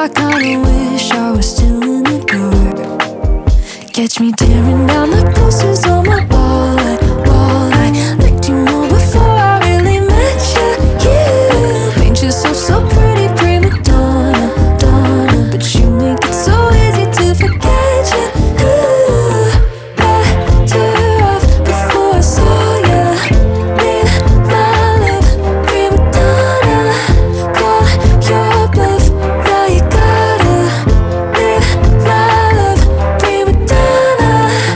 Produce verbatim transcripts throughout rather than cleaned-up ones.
I kinda wish I was still in the dark. Catch me tearing down the posters on my wall. I, wall. I liked you more before I really met you. You paint yourself so pretty, prima donna, donna, but you make it so easy to forget you. Ooh, better off before I saw you. Need my love, prima donna. Call your bluff, now you gotta live my love, prima donna.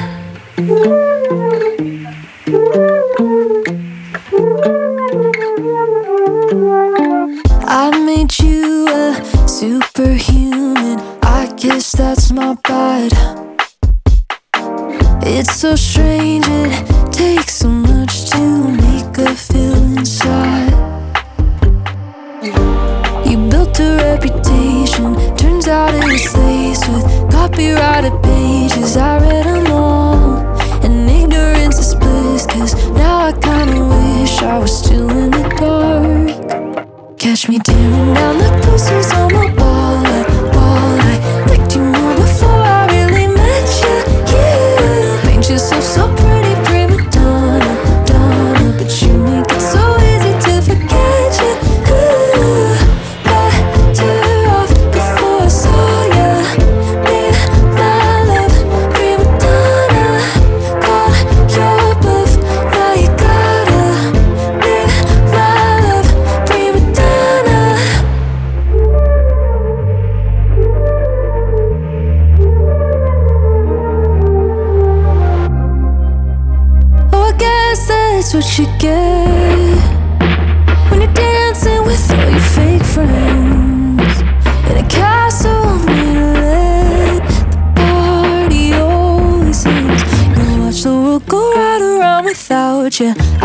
I made you a superhuman, I guess that's my bad. It's so strange, it takes so much to make a feel inside. You built a reputation, turns out it was laced with copyrighted pages. I read them all, and ignorance is bliss, cause now I kinda wish I was still in the dark. Catch me tearing down the posters on my wall. I, wall. I liked you more before I really met you. You paint yourself so pretty, prima donna, donna, but you make it so easy to forget you. Ooh, better off before I saw you. Need my love, prima donna. Call your bluff, now you gotta live my love, prima donna. Oh, I guess that's what you get when you're dancing with all your fake friends in a castle made of lead. The party always ends. You watch the world go right around without you.